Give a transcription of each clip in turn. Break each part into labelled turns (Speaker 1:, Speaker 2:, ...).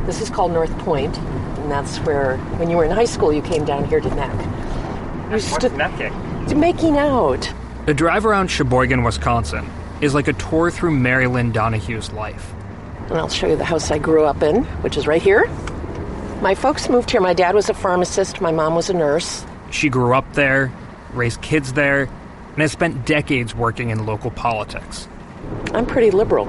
Speaker 1: This is called North Point, and that's where, when you were in high school, you came down here to neck.
Speaker 2: What's necking?
Speaker 1: Making out.
Speaker 2: A drive around Sheboygan, Wisconsin is like a tour through Mary Lynn Donahue's life.
Speaker 1: And I'll show you the house I grew up in, which is right here. My folks moved here. My dad was a pharmacist. My mom was a nurse.
Speaker 2: She grew up there, raised kids there, and has spent decades working in local politics.
Speaker 1: I'm pretty liberal.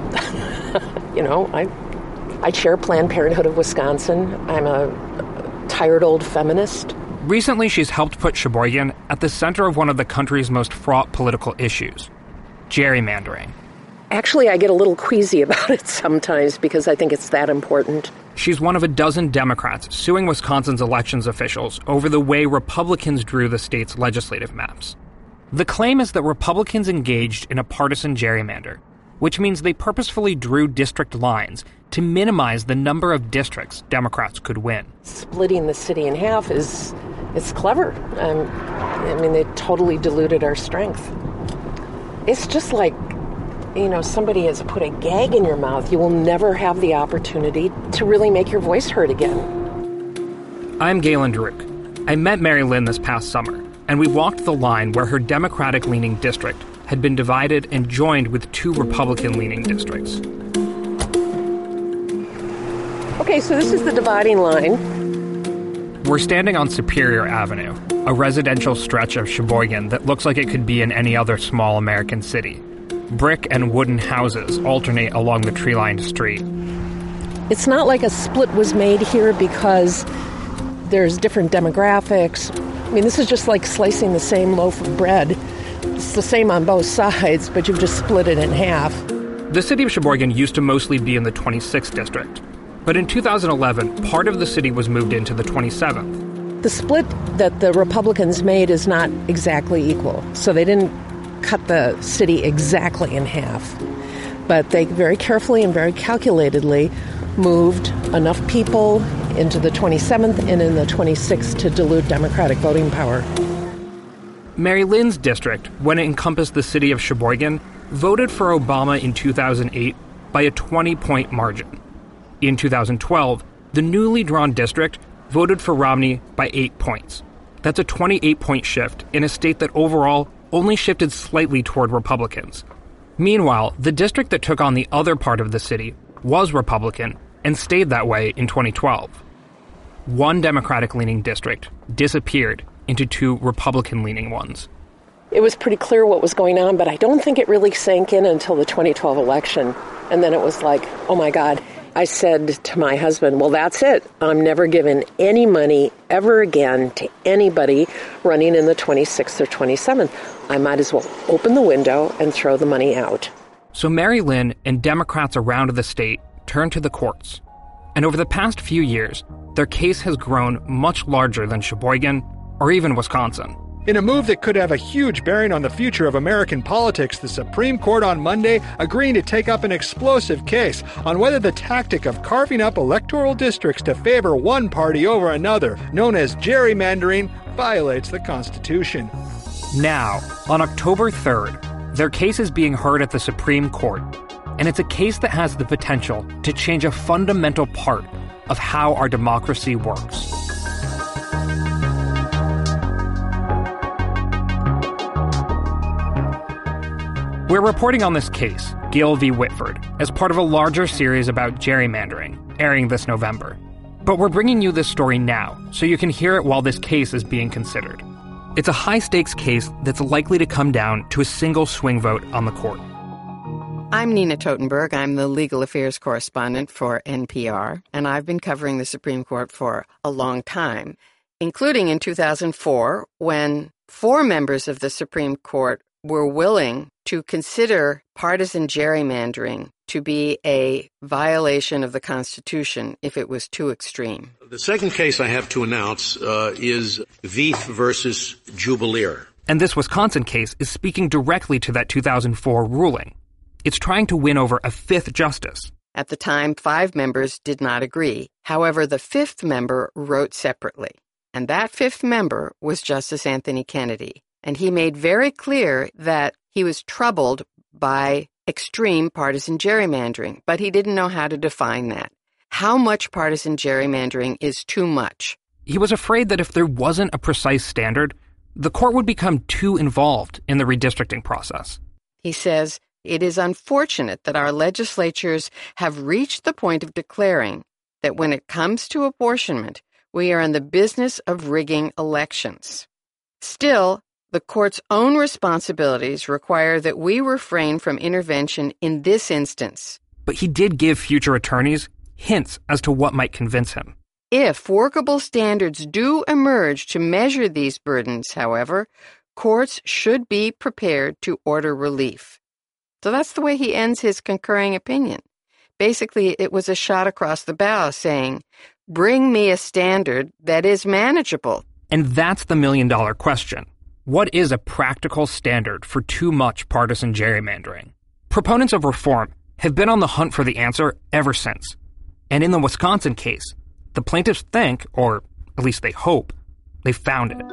Speaker 1: I chair Planned Parenthood of Wisconsin. I'm a tired old feminist.
Speaker 2: Recently, she's helped put Sheboygan at the center of one of the country's most fraught political issues, gerrymandering.
Speaker 1: Actually, I get a little queasy about it sometimes because I think it's that important.
Speaker 2: She's one of a dozen Democrats suing Wisconsin's elections officials over the way Republicans drew the state's legislative maps. The claim is that Republicans engaged in a partisan gerrymander, which means they purposefully drew district lines to minimize the number of districts Democrats could win.
Speaker 1: Splitting the city in half it's clever. They totally diluted our strength. It's just like, somebody has put a gag in your mouth. You will never have the opportunity to really make your voice heard again.
Speaker 2: I'm Galen Druk. I met Mary Lynn this past summer, and we walked the line where her Democratic-leaning district had been divided and joined with two Republican-leaning districts.
Speaker 1: Okay, so this is the dividing line.
Speaker 2: We're standing on Superior Avenue, a residential stretch of Sheboygan that looks like it could be in any other small American city. Brick and wooden houses alternate along the tree-lined street.
Speaker 1: It's not like a split was made here because there's different demographics. This is just like slicing the same loaf of bread. It's the same on both sides, but you've just split it in half.
Speaker 2: The city of Sheboygan used to mostly be in the 26th district. But in 2011, part of the city was moved into the 27th.
Speaker 1: The split that the Republicans made is not exactly equal. So they didn't cut the city exactly in half. But they very carefully and very calculatedly moved enough people into the 27th and in the 26th to dilute Democratic voting power.
Speaker 2: Mary Lynn's district, when it encompassed the city of Sheboygan, voted for Obama in 2008 by a 20-point margin. In 2012, the newly drawn district voted for Romney by 8 points. That's a 28-point shift in a state that overall only shifted slightly toward Republicans. Meanwhile, the district that took on the other part of the city was Republican and stayed that way in 2012. One Democratic-leaning district disappeared into two Republican-leaning ones.
Speaker 1: It was pretty clear what was going on, but I don't think it really sank in until the 2012 election. And then it was like, oh my God. I said to my husband, well, that's it. I'm never giving any money ever again to anybody running in the 26th or 27th. I might as well open the window and throw the money out.
Speaker 2: So Mary Lynn and Democrats around the state turned to the courts. And over the past few years, their case has grown much larger than Sheboygan or even Wisconsin.
Speaker 3: In a move that could have a huge bearing on the future of American politics, the Supreme Court on Monday agreeing to take up an explosive case on whether the tactic of carving up electoral districts to favor one party over another, known as gerrymandering, violates the Constitution.
Speaker 2: Now, on October 3rd, their case is being heard at the Supreme Court, and it's a case that has the potential to change a fundamental part of how our democracy works. We're reporting on this case, Gill v. Whitford, as part of a larger series about gerrymandering, airing this November. But we're bringing you this story now, so you can hear it while this case is being considered. It's a high-stakes case that's likely to come down to a single swing vote on the court.
Speaker 4: I'm Nina Totenberg. I'm the legal affairs correspondent for NPR, and I've been covering the Supreme Court for a long time, including in 2004, when 4 members of the Supreme Court were willing to consider partisan gerrymandering to be a violation of the Constitution if it was too extreme.
Speaker 5: The second case I have to announce is Veith versus Jubileer.
Speaker 2: And this Wisconsin case is speaking directly to that 2004 ruling. It's trying to win over a 5th justice.
Speaker 4: At the time, 5 members did not agree. However, the 5th member wrote separately. And that 5th member was Justice Anthony Kennedy. And he made very clear that he was troubled by extreme partisan gerrymandering, but he didn't know how to define that. how much partisan gerrymandering is too much.
Speaker 2: He was afraid that if there wasn't a precise standard, the court would become too involved in the redistricting process.
Speaker 4: He says, it is unfortunate that our legislatures have reached the point of declaring that when it comes to apportionment, we are in the business of rigging elections. Still, the court's own responsibilities require that we refrain from intervention in this instance.
Speaker 2: But he did give future attorneys hints as to what might convince him.
Speaker 4: If workable standards do emerge to measure these burdens, however, courts should be prepared to order relief. So that's the way he ends his concurring opinion. Basically, it was a shot across the bow saying, bring me a standard that is manageable.
Speaker 2: And that's the million-dollar question. What is a practical standard for too much partisan gerrymandering? Proponents of reform have been on the hunt for the answer ever since. And in the Wisconsin case, the plaintiffs think, or at least they hope, they found it.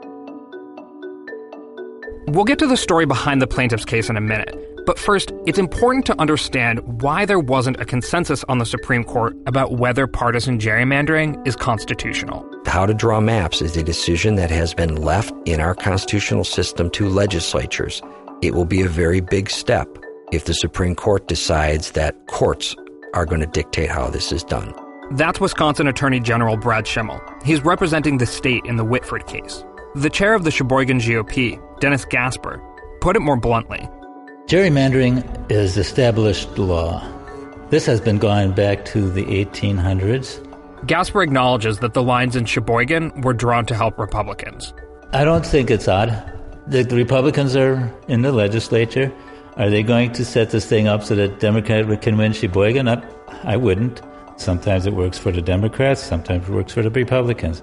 Speaker 2: We'll get to the story behind the plaintiffs' case in a minute, but first, it's important to understand why there wasn't a consensus on the Supreme Court about whether partisan gerrymandering is constitutional.
Speaker 6: How to draw maps is a decision that has been left in our constitutional system to legislatures. It will be a very big step if the Supreme Court decides that courts are going to dictate how this is done.
Speaker 2: That's Wisconsin Attorney General Brad Schimel. He's representing the state in the Whitford case. The chair of the Sheboygan GOP, Dennis Gasper, put it more bluntly.
Speaker 7: Gerrymandering is established law. This has been going back to the 1800s.
Speaker 2: Gasper acknowledges that the lines in Sheboygan were drawn to help Republicans.
Speaker 7: I don't think it's odd. The Republicans are in the legislature. Are they going to set this thing up so that Democrats can win Sheboygan? I wouldn't. Sometimes it works for the Democrats, sometimes it works for the Republicans.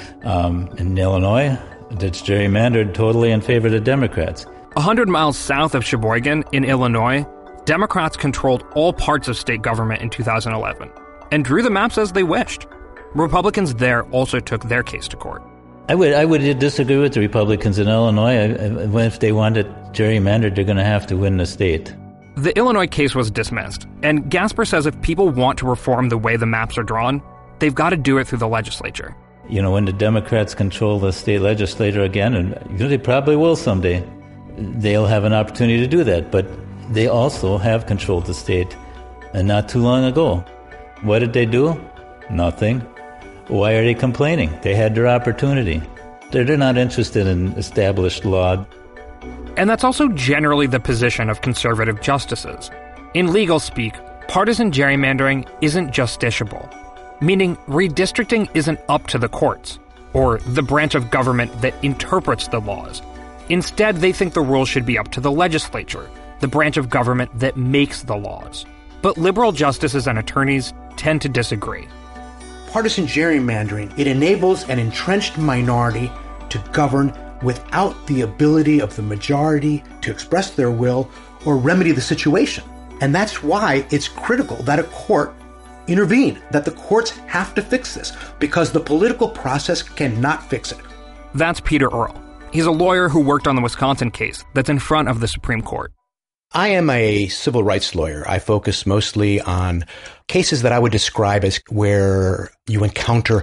Speaker 7: In Illinois, it's gerrymandered totally in favor of the Democrats.
Speaker 2: 100 miles south of Sheboygan, in Illinois, Democrats controlled all parts of state government in 2011 and drew the maps as they wished. Republicans there also took their case to court.
Speaker 7: I would disagree with the Republicans in Illinois. If they want it gerrymandered, they're going to have to win the state.
Speaker 2: The Illinois case was dismissed, and Gasper says if people want to reform the way the maps are drawn, they've got to do it through the legislature.
Speaker 7: You know, when the Democrats control the state legislature again, and they probably will someday, they'll have an opportunity to do that. But they also have controlled the state, and not too long ago. What did they do? Nothing. Why are they complaining? They had their opportunity. They're not interested in established law.
Speaker 2: And that's also generally the position of conservative justices. In legal speak, partisan gerrymandering isn't justiciable, meaning redistricting isn't up to the courts, or the branch of government that interprets the laws. Instead, they think the rules should be up to the legislature, the branch of government that makes the laws. But liberal justices and attorneys tend to disagree.
Speaker 8: Partisan gerrymandering, it enables an entrenched minority to govern without the ability of the majority to express their will or remedy the situation. And that's why it's critical that a court intervene, that the courts have to fix this, because the political process cannot fix it.
Speaker 2: That's Peter Earle. He's a lawyer who worked on the Wisconsin case that's in front of the Supreme Court.
Speaker 8: I am a civil rights lawyer. I focus mostly on cases that I would describe as where you encounter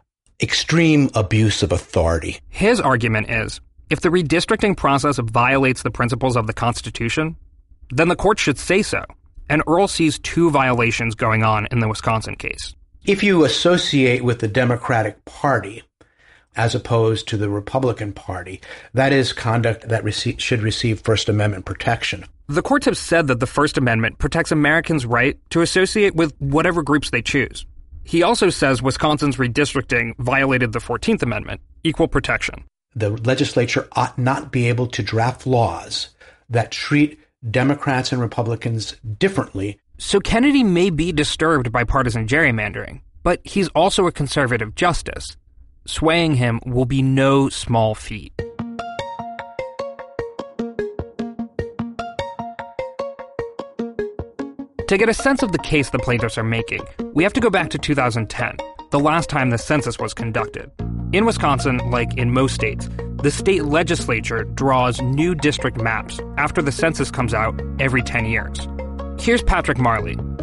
Speaker 8: extreme abuse of authority.
Speaker 2: His argument is, if the redistricting process violates the principles of the Constitution, then the court should say so. And Earle sees two violations going on in the Wisconsin case.
Speaker 8: If you associate with the Democratic Party as opposed to the Republican Party, that is conduct that should receive First Amendment protection.
Speaker 2: The courts have said that the First Amendment protects Americans' right to associate with whatever groups they choose. He also says Wisconsin's redistricting violated the 14th Amendment, equal protection.
Speaker 8: The legislature ought not be able to draft laws that treat Democrats and Republicans differently.
Speaker 2: So Kennedy may be disturbed by partisan gerrymandering, but he's also a conservative justice. Swaying him will be no small feat. To get a sense of the case the plaintiffs are making, we have to go back to 2010, the last time the census was conducted. In Wisconsin, like in most states, the state legislature draws new district maps after the census comes out every 10 years. Here's Patrick Marley,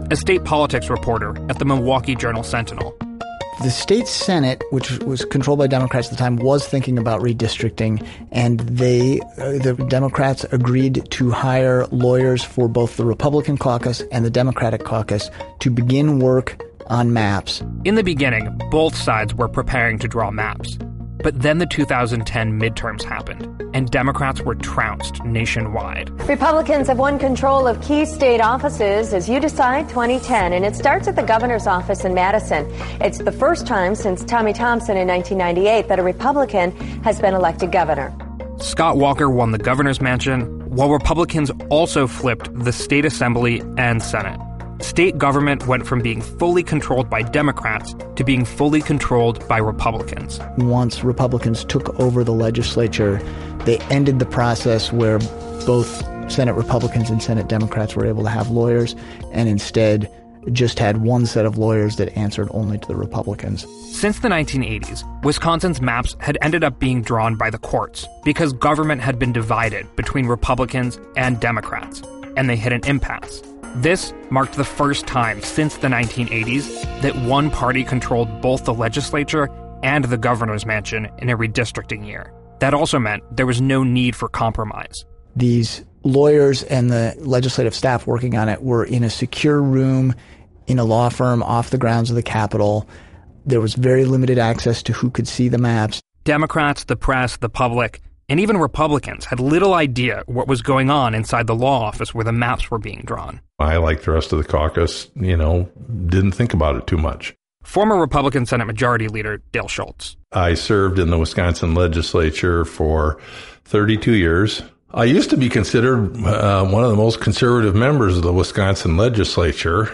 Speaker 2: a state politics reporter at the Milwaukee Journal-Sentinel.
Speaker 9: The state Senate, which was controlled by Democrats at the time, was thinking about redistricting, and the Democrats agreed to hire lawyers for both the Republican caucus and the Democratic caucus to begin work on maps.
Speaker 2: In the beginning, both sides were preparing to draw maps. But then the 2010 midterms happened, and Democrats were trounced nationwide.
Speaker 10: Republicans have won control of key state offices as You Decide 2010, and it starts at the governor's office in Madison. It's the first time since Tommy Thompson in 1998 that a Republican has been elected governor.
Speaker 2: Scott Walker won the governor's mansion, while Republicans also flipped the state assembly and Senate. State government went from being fully controlled by Democrats to being fully controlled by Republicans.
Speaker 9: Once Republicans took over the legislature, they ended the process where both Senate Republicans and Senate Democrats were able to have lawyers, and instead just had one set of lawyers that answered only to the Republicans.
Speaker 2: Since the 1980s, Wisconsin's maps had ended up being drawn by the courts because government had been divided between Republicans and Democrats, and they hit an impasse. This marked the first time since the 1980s that one party controlled both the legislature and the governor's mansion in a redistricting year. That also meant there was no need for compromise.
Speaker 9: These lawyers and the legislative staff working on it were in a secure room in a law firm off the grounds of the Capitol. There was very limited access to who could see the maps.
Speaker 2: Democrats, the press, the public, and even Republicans had little idea what was going on inside the law office where the maps were being drawn.
Speaker 11: I, like the rest of the caucus, didn't think about it too much.
Speaker 2: Former Republican Senate Majority Leader Dale Schultz.
Speaker 11: I served in the Wisconsin legislature for 32 years. I used to be considered one of the most conservative members of the Wisconsin legislature.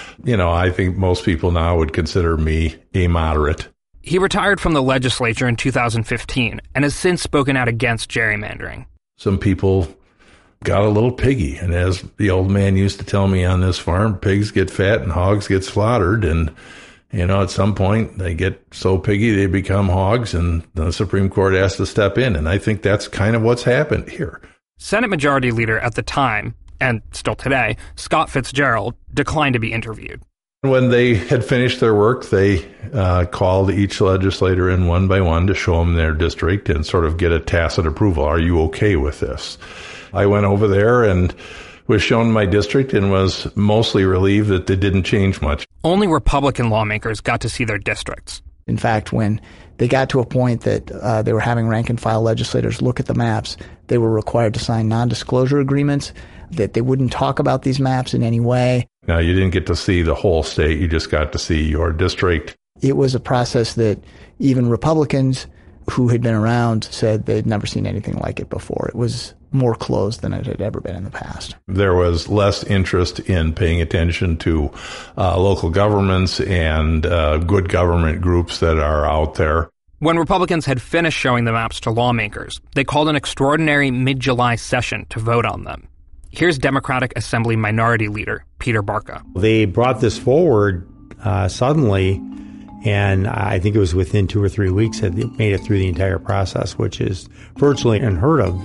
Speaker 11: I think most people now would consider me a moderate.
Speaker 2: He retired from the legislature in 2015 and has since spoken out against gerrymandering.
Speaker 11: Some people got a little piggy, and as the old man used to tell me on this farm, pigs get fat and hogs get slaughtered, and at some point they get so piggy they become hogs, and the Supreme Court has to step in, and I think that's kind of what's happened here.
Speaker 2: Senate Majority Leader at the time, and still today, Scott Fitzgerald, declined to be interviewed.
Speaker 11: When they had finished their work, they called each legislator in one by one to show them their district and sort of get a tacit approval. Are you okay with this? I went over there and was shown my district and was mostly relieved that it didn't change much.
Speaker 2: Only Republican lawmakers got to see their districts.
Speaker 9: In fact, when they got to a point that they were having rank-and-file legislators look at the maps, they were required to sign non-disclosure agreements, that they wouldn't talk about these maps in any way.
Speaker 11: Now, you didn't get to see the whole state. You just got to see your district.
Speaker 9: It was a process that even Republicans who had been around said they'd never seen anything like it before. It was more closed than it had ever been in the past.
Speaker 11: There was less interest in paying attention to local governments and good government groups that are out there.
Speaker 2: When Republicans had finished showing the maps to lawmakers, they called an extraordinary mid-July session to vote on them. Here's Democratic Assembly Minority Leader Peter Barca.
Speaker 12: They brought this forward suddenly, and I think it was within 2 or 3 weeks that they made it through the entire process, which is virtually unheard of.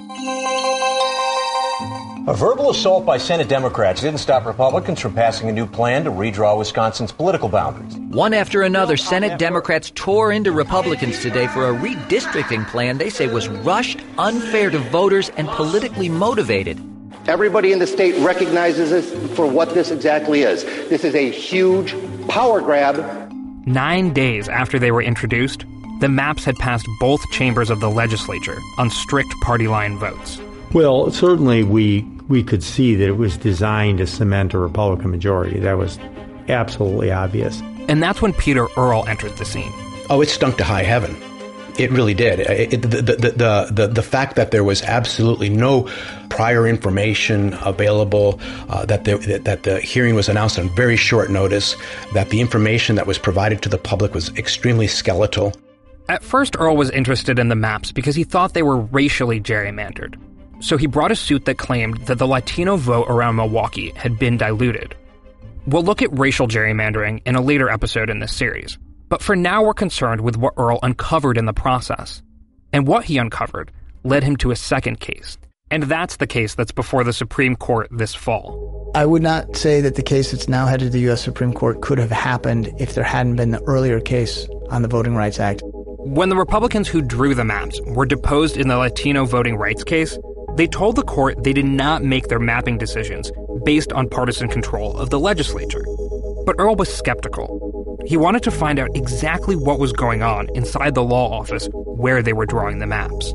Speaker 13: A verbal assault by Senate Democrats didn't stop Republicans from passing a new plan to redraw Wisconsin's political boundaries.
Speaker 14: One after another, Senate Democrats tore into Republicans today for a redistricting plan they say was rushed, unfair to voters, and politically motivated.
Speaker 15: Everybody in the state recognizes this for what this exactly is. This is a huge power grab.
Speaker 2: 9 days after they were introduced, the maps had passed both chambers of the legislature on strict party line votes.
Speaker 12: Well, certainly we could see that it was designed to cement a Republican majority. That was absolutely obvious.
Speaker 2: And that's when Peter Earle entered the scene.
Speaker 8: Oh, it stunk to high heaven. It really did. The fact that there was absolutely no prior information available, that the hearing was announced on very short notice, that the information that was provided to the public was extremely skeletal.
Speaker 2: At first, Earle was interested in the maps because he thought they were racially gerrymandered. So he brought a suit that claimed that the Latino vote around Milwaukee had been diluted. We'll look at racial gerrymandering in a later episode in this series. But for now, we're concerned with what Earle uncovered in the process. And what he uncovered led him to a second case. And that's the case that's before the Supreme Court this fall.
Speaker 9: I would not say that the case that's now headed to the U.S. Supreme Court could have happened if there hadn't been the earlier case on the Voting Rights Act.
Speaker 2: When the Republicans who drew the maps were deposed in the Latino voting rights case, they told the court they did not make their mapping decisions based on partisan control of the legislature. But Earl was skeptical. He wanted to find out exactly what was going on inside the law office where they were drawing the maps.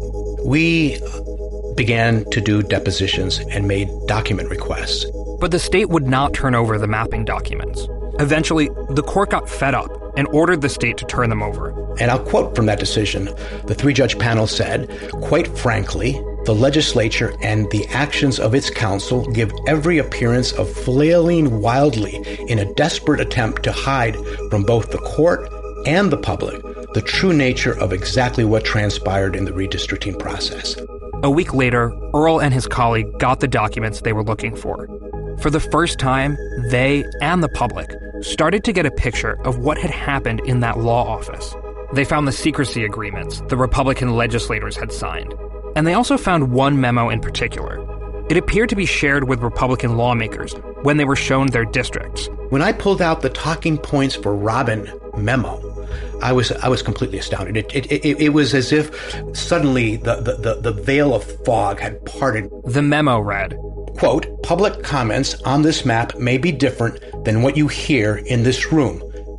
Speaker 8: We began to do depositions and made document requests.
Speaker 2: But the state would not turn over the mapping documents. Eventually, the court got fed up and ordered the state to turn them over.
Speaker 8: And I'll quote from that decision. The three-judge panel said, "Quite frankly, the legislature and the actions of its counsel give every appearance of flailing wildly in a desperate attempt to hide from both the court and the public the true nature of exactly what transpired in the redistricting process."
Speaker 2: A week later, Earl and his colleague got the documents they were looking for. For the first time, they and the public started to get a picture of what had happened in that law office. They found the secrecy agreements the Republican legislators had signed. And they also found one memo in particular. It appeared to be shared with Republican lawmakers when they were shown their districts.
Speaker 8: When I pulled out the talking points for Robin memo, I was completely astounded. It was as if suddenly the veil of fog had parted.
Speaker 2: The memo read,
Speaker 8: quote, "Public comments on this map may be different than what you hear in this room.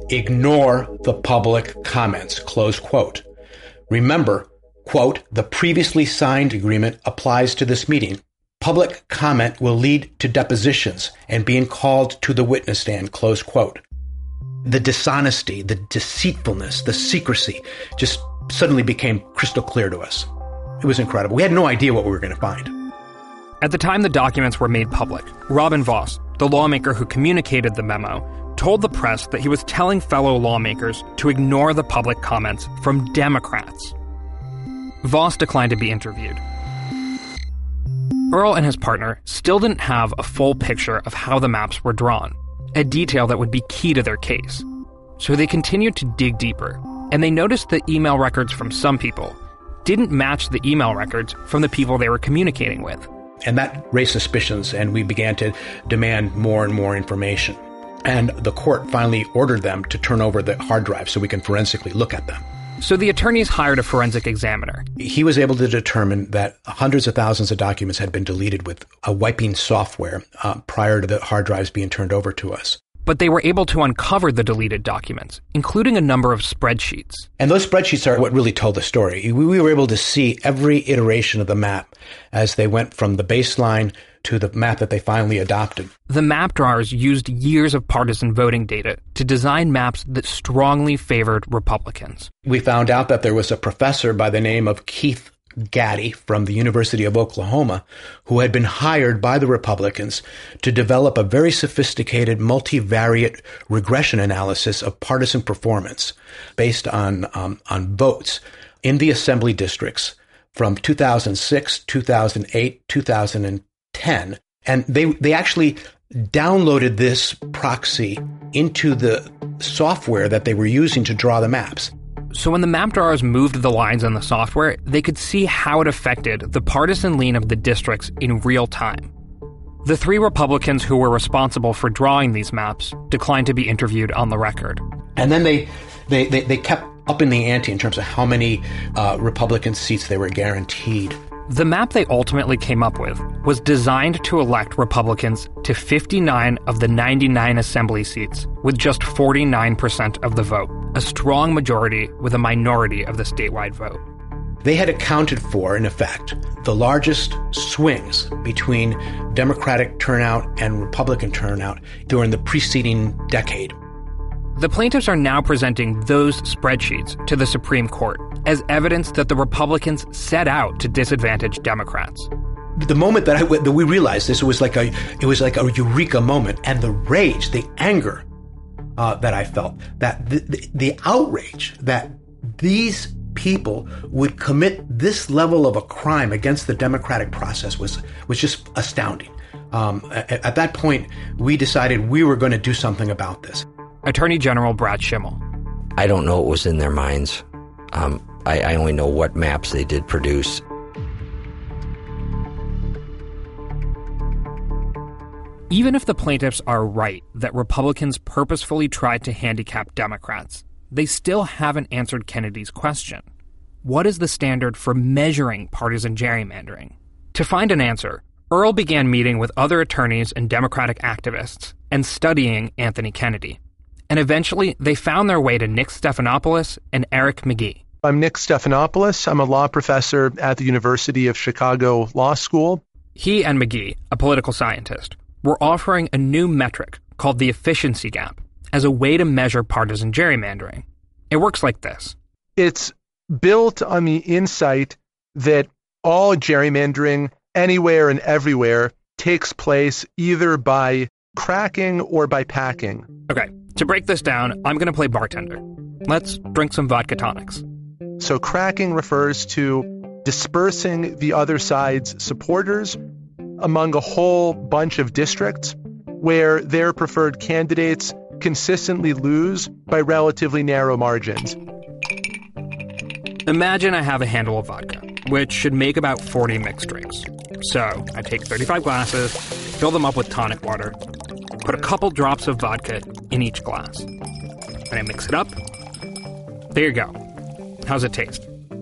Speaker 8: Ignore the public comments," close quote. "Remember, quote, the previously signed agreement applies to this meeting. Public comment will lead to depositions and being called to the witness stand," close quote. The dishonesty, the deceitfulness, the secrecy just suddenly became crystal clear to us. It was incredible. We had no idea what we were going to find.
Speaker 2: At the time the documents were made public, Robin Vos, the lawmaker who communicated the memo, told the press that he was telling fellow lawmakers to ignore the public comments from Democrats. Vos declined to be interviewed. Earl and his partner still didn't have a full picture of how the maps were drawn, a detail that would be key to their case. So they continued to dig deeper, and they noticed that email records from some people didn't match the email records from the people they were communicating with.
Speaker 8: And that raised suspicions, and we began to demand more and more information. And the court finally ordered them to turn over the hard drive so we can forensically look at them.
Speaker 2: So the attorneys hired a forensic examiner.
Speaker 8: He was able to determine that hundreds of thousands of documents had been deleted with a wiping software prior to the hard drives being turned over to us.
Speaker 2: But they were able to uncover the deleted documents, including a number of spreadsheets.
Speaker 8: And those spreadsheets are what really told the story. We were able to see every iteration of the map as they went from the baseline to the map that they finally adopted.
Speaker 2: The map drawers used years of partisan voting data to design maps that strongly favored Republicans.
Speaker 8: We found out that there was a professor by the name of Keith Gaddy from the University of Oklahoma who had been hired by the Republicans to develop a very sophisticated multivariate regression analysis of partisan performance based on votes in the assembly districts from 2006, 2008, 2010. And they actually downloaded this proxy into the software that they were using to draw the maps.
Speaker 2: So when the map drawers moved the lines on the software, they could see how it affected the partisan lean of the districts in real time. The three Republicans who were responsible for drawing these maps declined to be interviewed on the record.
Speaker 8: And then they kept up in the ante in terms of how many Republican seats they were guaranteed.
Speaker 2: The map they ultimately came up with was designed to elect Republicans to 59 of the 99 assembly seats with just 49% of the vote, a strong majority with a minority of the statewide vote.
Speaker 8: They had accounted for, in effect, the largest swings between Democratic turnout and Republican turnout during the preceding decade.
Speaker 2: The plaintiffs are now presenting those spreadsheets to the Supreme Court as evidence that the Republicans set out to disadvantage Democrats.
Speaker 8: The moment that we realized this, it was like a eureka moment, and the rage, the anger that I felt, that the outrage that these people would commit this level of a crime against the democratic process was just astounding. At that point, we decided we were going to do something about this.
Speaker 2: Attorney General Brad Schimel.
Speaker 6: I don't know what was in their minds. I only know what maps they did produce.
Speaker 2: Even if the plaintiffs are right that Republicans purposefully tried to handicap Democrats, they still haven't answered Kennedy's question. What is the standard for measuring partisan gerrymandering? To find an answer, Earl began meeting with other attorneys and Democratic activists and studying Anthony Kennedy. And eventually, they found their way to Nick Stephanopoulos and Eric McGee.
Speaker 16: I'm Nick Stephanopoulos. I'm a law professor at the University of Chicago Law School.
Speaker 2: He and McGee, a political scientist, were offering a new metric called the efficiency gap as a way to measure partisan gerrymandering. It works like this.
Speaker 16: It's built on the insight that all gerrymandering anywhere and everywhere takes place either by cracking or by packing.
Speaker 2: Okay, to break this down, I'm going to play bartender. Let's drink some vodka tonics.
Speaker 16: So cracking refers to dispersing the other side's supporters among a whole bunch of districts where their preferred candidates consistently lose by relatively narrow margins.
Speaker 2: Imagine I have a handle of vodka, which should make about 40 mixed drinks. So I take 35 glasses, fill them up with tonic water, put a couple drops of vodka in each glass, and I mix it up. There you go. How's it taste?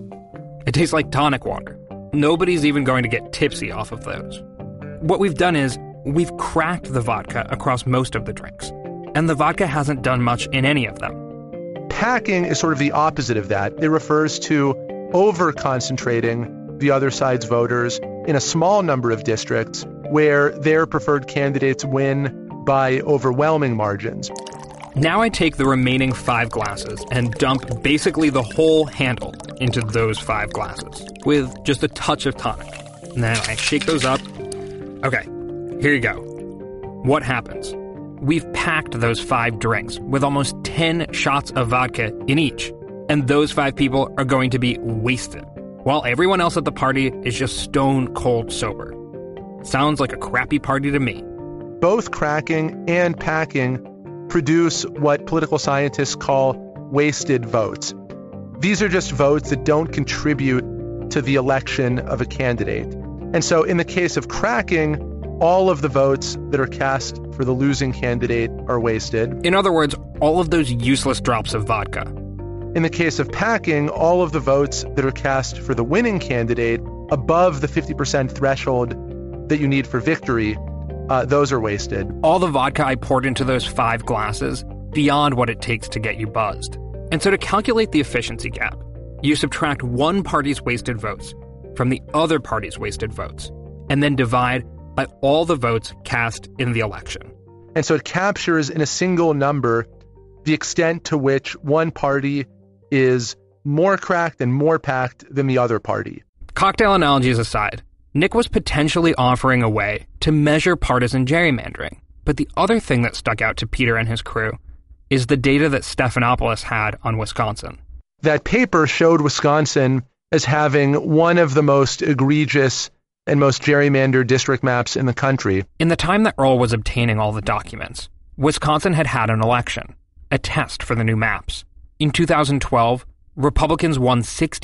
Speaker 2: It tastes like tonic water. Nobody's even going to get tipsy off of those. What we've done is we've cracked the vodka across most of the drinks, and the vodka hasn't done much in any of them.
Speaker 16: Packing is sort of the opposite of that. It refers to over-concentrating the other side's voters in a small number of districts where their preferred candidates win by overwhelming margins.
Speaker 2: Now I take the remaining 5 glasses and dump basically the whole handle into those 5 glasses with just a touch of tonic. And then I shake those up. Okay, here you go. What happens? We've packed those 5 drinks with almost 10 shots of vodka in each, and those 5 people are going to be wasted, while everyone else at the party is just stone cold sober. Sounds like a crappy party to me.
Speaker 16: Both cracking and packing produce what political scientists call wasted votes. These are just votes that don't contribute to the election of a candidate. And so in the case of cracking, all of the votes that are cast for the losing candidate are wasted.
Speaker 2: In other words, all of those useless drops of vodka.
Speaker 16: In the case of packing, all of the votes that are cast for the winning candidate above the 50% threshold that you need for victory, those are wasted.
Speaker 2: All the vodka I poured into those 5 glasses, beyond what it takes to get you buzzed. And so to calculate the efficiency gap, you subtract one party's wasted votes from the other party's wasted votes, and then divide by all the votes cast in the election.
Speaker 16: And so it captures in a single number the extent to which one party is more cracked and more packed than the other party.
Speaker 2: Cocktail analogies aside, Nick was potentially offering a way to measure partisan gerrymandering. But the other thing that stuck out to Peter and his crew is the data that Stephanopoulos had on Wisconsin.
Speaker 16: That paper showed Wisconsin as having one of the most egregious and most gerrymandered district maps in the country.
Speaker 2: In the time that Earl was obtaining all the documents, Wisconsin had had an election, a test for the new maps. In 2012, Republicans won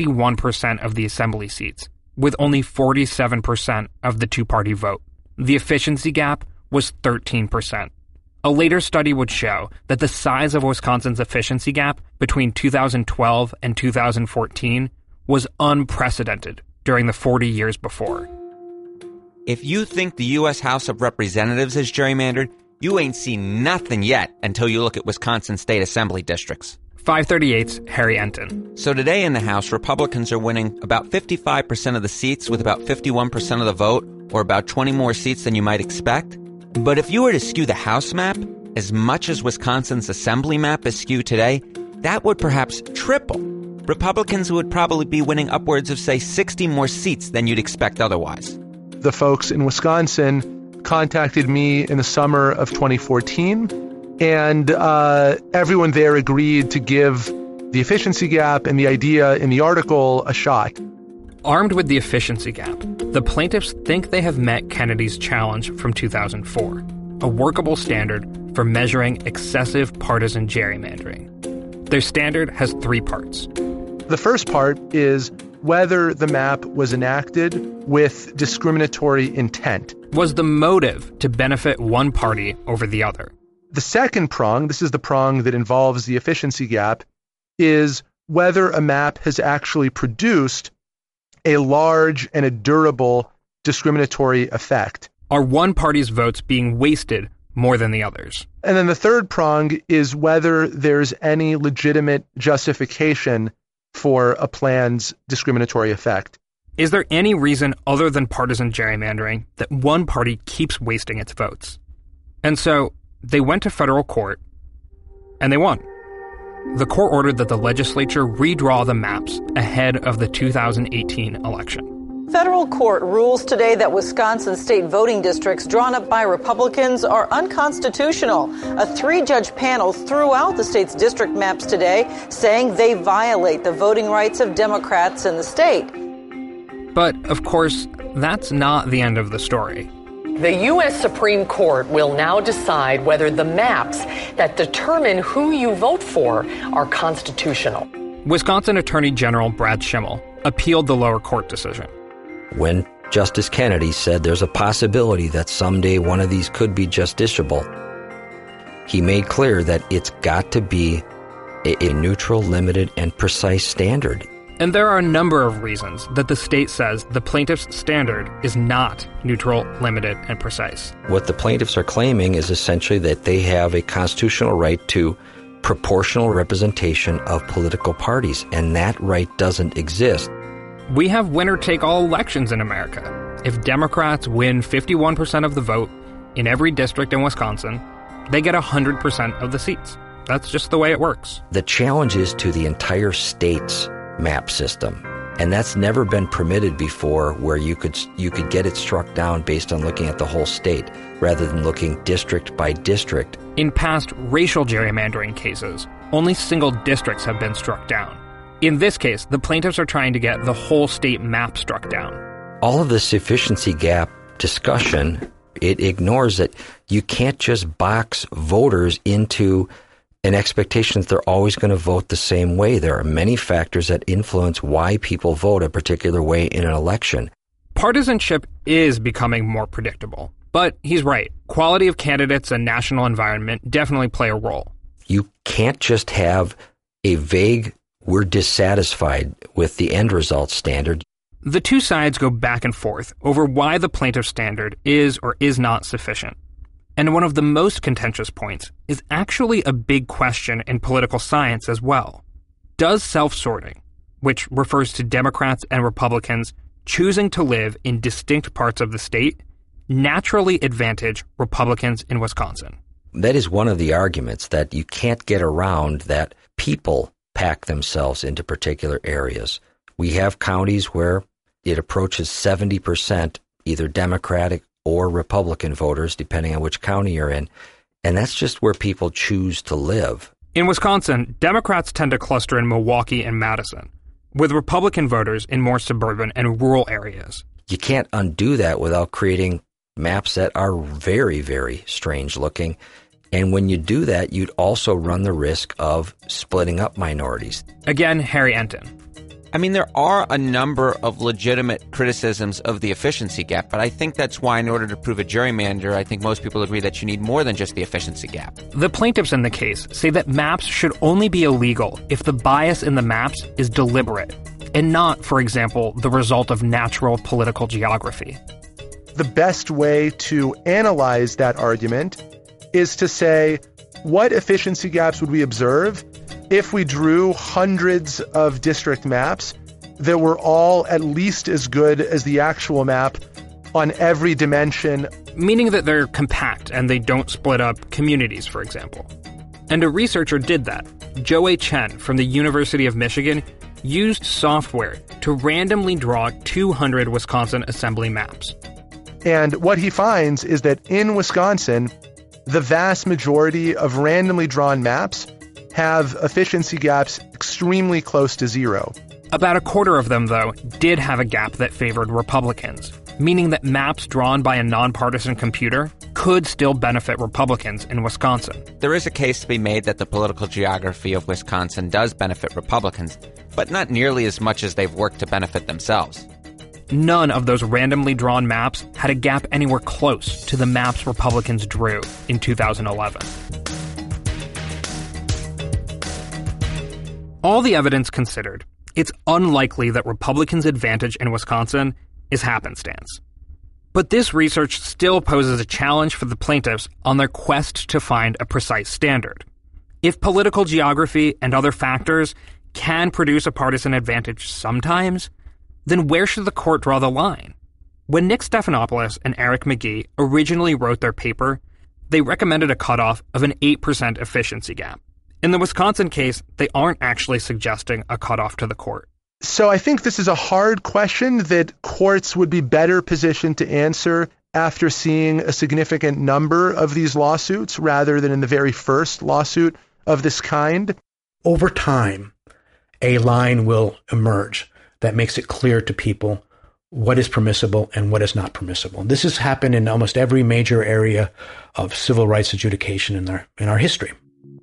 Speaker 2: 61% of the assembly seats, with only 47% of the two-party vote. The efficiency gap was 13%. A later study would show that the size of Wisconsin's efficiency gap between 2012 and 2014 was unprecedented during the 40 years before.
Speaker 17: If you think the U.S. House of Representatives is gerrymandered, you ain't seen nothing yet until you look at Wisconsin state assembly districts.
Speaker 2: 538's Harry Enton.
Speaker 17: So today in the House, Republicans are winning about 55% of the seats with about 51% of the vote, or about 20 more seats than you might expect. But if you were to skew the House map as much as Wisconsin's assembly map is skewed today, that would perhaps triple. Republicans would probably be winning upwards of, say, 60 more seats than you'd expect otherwise.
Speaker 16: The folks in Wisconsin contacted me in the summer of 2014, and everyone there agreed to give the efficiency gap and the idea in the article a shot.
Speaker 2: Armed with the efficiency gap, the plaintiffs think they have met Kennedy's challenge from 2004, a workable standard for measuring excessive partisan gerrymandering. Their standard has 3 parts.
Speaker 16: The first part is whether the map was enacted with discriminatory intent.
Speaker 2: Was the motive to benefit one party over the other?
Speaker 16: The second prong, this is the prong that involves the efficiency gap, is whether a map has actually produced a large and a durable discriminatory effect.
Speaker 2: Are one party's votes being wasted more than the others?
Speaker 16: And then the third prong is whether there's any legitimate justification for a plan's discriminatory effect.
Speaker 2: Is there any reason other than partisan gerrymandering that one party keeps wasting its votes? And so they went to federal court, and they won. The court ordered that the legislature redraw the maps ahead of the 2018 election.
Speaker 18: Federal court rules today that Wisconsin state voting districts drawn up by Republicans are unconstitutional. A 3-judge panel threw out the state's district maps today, saying they violate the voting rights of Democrats in the state.
Speaker 2: But, of course, that's not the end of the story.
Speaker 19: The U.S. Supreme Court will now decide whether the maps that determine who you vote for are constitutional.
Speaker 2: Wisconsin Attorney General Brad Schimel appealed the lower court decision.
Speaker 6: When Justice Kennedy said there's a possibility that someday one of these could be justiciable, he made clear that it's got to be a neutral, limited, and precise standard.
Speaker 2: And there are a number of reasons that the state says the plaintiff's standard is not neutral, limited, and precise.
Speaker 6: What the plaintiffs are claiming is essentially that they have a constitutional right to proportional representation of political parties, and that right doesn't exist.
Speaker 2: We have winner-take-all elections in America. If Democrats win 51% of the vote in every district in Wisconsin, they get 100% of the seats. That's just the way it works.
Speaker 6: The challenge is to the entire state's map system, and that's never been permitted before, where you could get it struck down based on looking at the whole state rather than looking district by district.
Speaker 2: In past racial gerrymandering cases, only single districts have been struck down. In this case, the plaintiffs are trying to get the whole state map struck down.
Speaker 6: All of the sufficiency gap discussion, it ignores that you can't just box voters into an expectation that they're always going to vote the same way. There are many factors that influence why people vote a particular way in an election.
Speaker 2: Partisanship is becoming more predictable. But he's right. Quality of candidates and national environment definitely play a role.
Speaker 6: You can't just have a vague, we're dissatisfied with the end result standard.
Speaker 2: The two sides go back and forth over why the plaintiff standard is or is not sufficient. And one of the most contentious points is actually a big question in political science as well. Does self-sorting, which refers to Democrats and Republicans choosing to live in distinct parts of the state, naturally advantage Republicans in Wisconsin?
Speaker 6: That is one of the arguments, that you can't get around that people pack themselves into particular areas. We have counties where it approaches 70% either Democratic or Republican voters, depending on which county you're in, and that's just where people choose to live.
Speaker 2: In Wisconsin, Democrats tend to cluster in Milwaukee and Madison, with Republican voters in more suburban and rural areas.
Speaker 6: You can't undo that without creating maps that are very, very strange looking. And when you do that, you'd also run the risk of splitting up minorities.
Speaker 2: Again, Harry Enton.
Speaker 17: I mean, there are a number of legitimate criticisms of the efficiency gap, but I think that's why in order to prove a gerrymander, I think most people agree that you need more than just the efficiency gap.
Speaker 2: The plaintiffs in the case say that maps should only be illegal if the bias in the maps is deliberate, and not, for example, the result of natural political geography.
Speaker 16: The best way to analyze that argument is to say, what efficiency gaps would we observe if we drew hundreds of district maps that were all at least as good as the actual map on every dimension?
Speaker 2: Meaning that they're compact and they don't split up communities, for example. And a researcher did that. Joe Chen from the University of Michigan used software to randomly draw 200 Wisconsin Assembly maps.
Speaker 16: And what he finds is that in Wisconsin, the vast majority of randomly drawn maps have efficiency gaps extremely close to zero.
Speaker 2: About a quarter of them, though, did have a gap that favored Republicans, meaning that maps drawn by a nonpartisan computer could still benefit Republicans in Wisconsin.
Speaker 17: There is a case to be made that the political geography of Wisconsin does benefit Republicans, but not nearly as much as they've worked to benefit themselves.
Speaker 2: none of those randomly drawn maps had a gap anywhere close to the maps Republicans drew in 2011. All the evidence considered, it's unlikely that Republicans' advantage in Wisconsin is happenstance. But this research still poses a challenge for the plaintiffs on their quest to find a precise standard. If political geography and other factors can produce a partisan advantage sometimes, then where should the court draw the line? When Nick Stephanopoulos and Eric McGee originally wrote their paper, they recommended a cutoff of an 8% efficiency gap. In the Wisconsin case, they aren't actually suggesting a cutoff to the court.
Speaker 16: So I think this is a hard question that courts would be better positioned to answer after seeing a significant number of these lawsuits rather than in the very first lawsuit of this kind.
Speaker 8: Over time, a line will emerge that makes it clear to people what is permissible and what is not permissible. This has happened in almost every major area of civil rights adjudication in our history.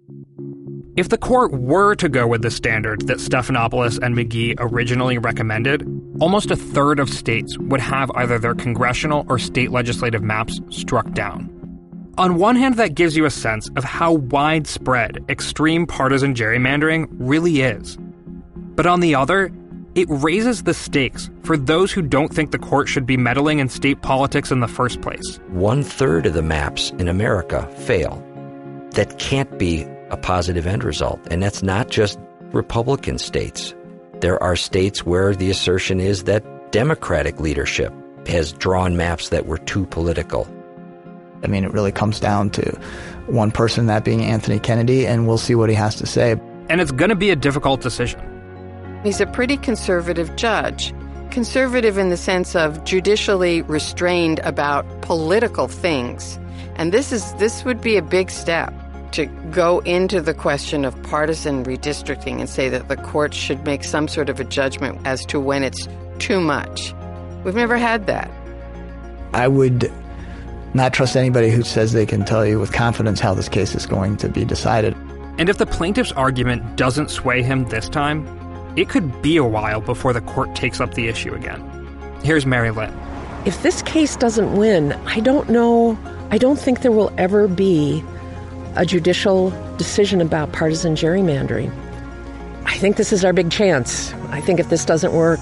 Speaker 2: If the court were to go with the standard that Stephanopoulos and McGee originally recommended, almost a third of states would have either their congressional or state legislative maps struck down. On one hand, that gives you a sense of how widespread extreme partisan gerrymandering really is. But on the other, it raises the stakes for those who don't think the court should be meddling in state politics in the first place.
Speaker 6: 1/3 of the maps in America fail. That can't be a positive end result. And that's not just Republican states. There are states where the assertion is that Democratic leadership has drawn maps that were too political.
Speaker 9: I mean, it really comes down to one person, that being Anthony Kennedy, and we'll see what he has to say.
Speaker 2: And it's going to be a difficult decision.
Speaker 4: He's a pretty conservative judge. Conservative in the sense of judicially restrained about political things. And this would be a big step to go into the question of partisan redistricting and say that the court should make some sort of a judgment as to when it's too much. We've never had that.
Speaker 9: I would not trust anybody who says they can tell you with confidence how this case is going to be decided.
Speaker 2: And if the plaintiff's argument doesn't sway him this time, it could be a while before the court takes up the issue again. Here's Mary Lynn.
Speaker 1: If this case doesn't win, I don't know. I don't think there will ever be a judicial decision about partisan gerrymandering. I think this is our big chance. I think if this doesn't work,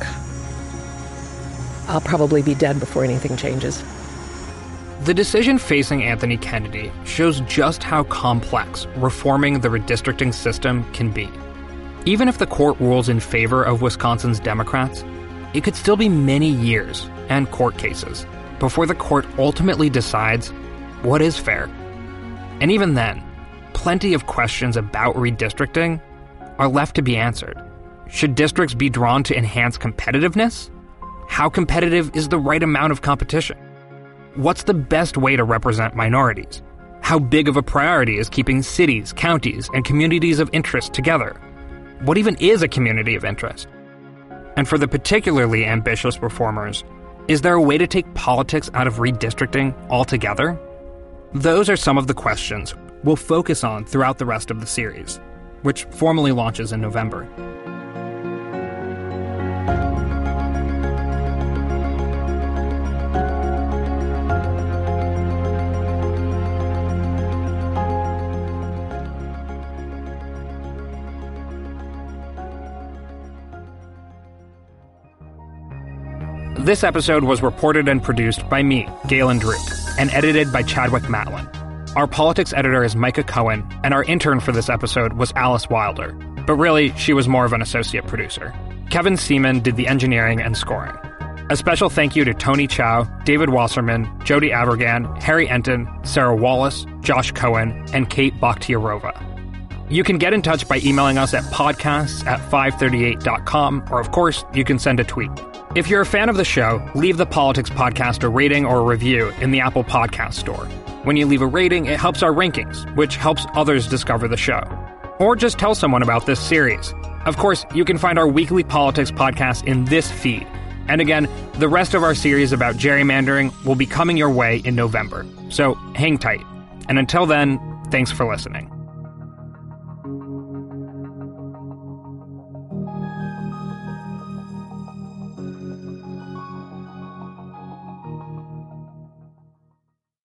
Speaker 1: I'll probably be dead before anything changes.
Speaker 2: The decision facing Anthony Kennedy shows just how complex reforming the redistricting system can be. Even if the court rules in favor of Wisconsin's Democrats, it could still be many years and court cases before the court ultimately decides what is fair. And even then, plenty of questions about redistricting are left to be answered. Should districts be drawn to enhance competitiveness? How competitive is the right amount of competition? What's the best way to represent minorities? How big of a priority is keeping cities, counties, and communities of interest together? What even is a community of interest? And for the particularly ambitious reformers, is there a way to take politics out of redistricting altogether? Those are some of the questions we'll focus on throughout the rest of the series, which formally launches in November. This episode was reported and produced by me, Galen Druke, and edited by Chadwick Matlin. Our politics editor is Micah Cohen, and our intern for this episode was Alice Wilder. But really, she was more of an associate producer. Kevin Seaman did the engineering and scoring. A special thank you to Tony Chow, David Wasserman, Jody Abergan, Harry Enton, Sarah Wallace, Josh Cohen, and Kate Bakhtiarova. You can get in touch by emailing us at podcasts@538.com, or of course, you can send a tweet. If you're a fan of the show, leave the Politics Podcast a rating or a review in the Apple Podcast Store. When you leave a rating, it helps our rankings, which helps others discover the show. Or just tell someone about this series. Of course, you can find our weekly politics podcast in this feed. And again, the rest of our series about gerrymandering will be coming your way in November. So hang tight. And until then, thanks for listening.